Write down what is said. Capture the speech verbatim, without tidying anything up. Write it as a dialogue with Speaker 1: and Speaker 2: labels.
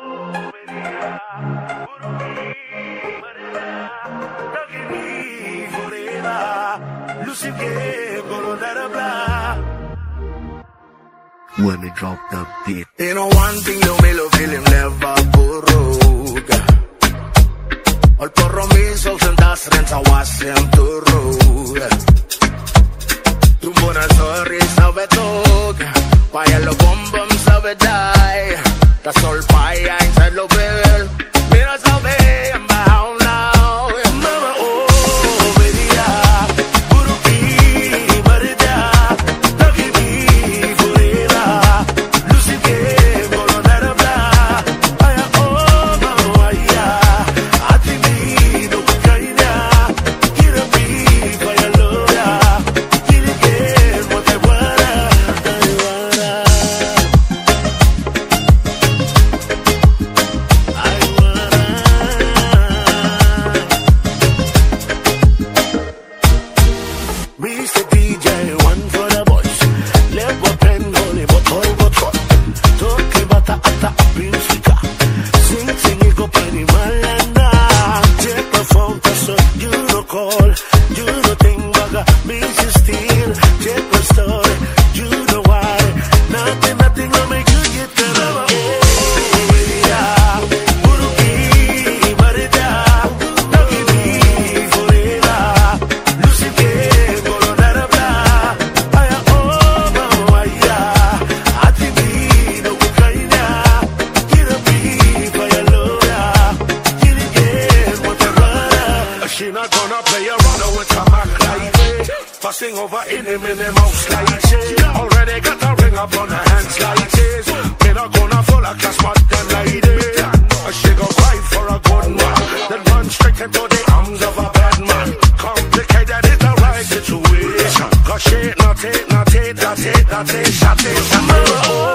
Speaker 1: When we drop the beat,
Speaker 2: you know one thing you me lo feel him never buruga. All porro mi so sentas renza wasem to roga. Tu buona sorry sabe toga. Vaya lo bom bom sabe die. That's all fire inside lo bell. Mira sabe I'm bound now. Mama oh baby ah. Buruki barida. Taki mi forever. Lucy ke bolo narabla. Aya oh mama aya. Ati mi do kaina. Kira mi vaya loya. Kira ke mote wara. Mister D J, one for the boys. Lepo pendole, botol, botol. Toki bata ata apimsika. Sing, sing, iko pani malanda. Check my phone, so you no call. You no think baga, busy still. Check my story, you know why. Nothing, nothing will make you get better. Oh, yeah. Buruki, barida. Taki mi forever. Lucy ke bolo narabla. Aya oh mama aya. Ati mi no kaina. Kira mi vaya loya. Kiri ke mote wara. She not gonna play around with a man like me. Fussing over in him in the mouth like this. Already got a ring up on her hands like this. Me not gonna fall a class but them like this. She go cry for a good man. Then run straight into the arms of a bad man. Complicated is the right situation. Cause she not it, not it, not it, not it, shot it, shot it.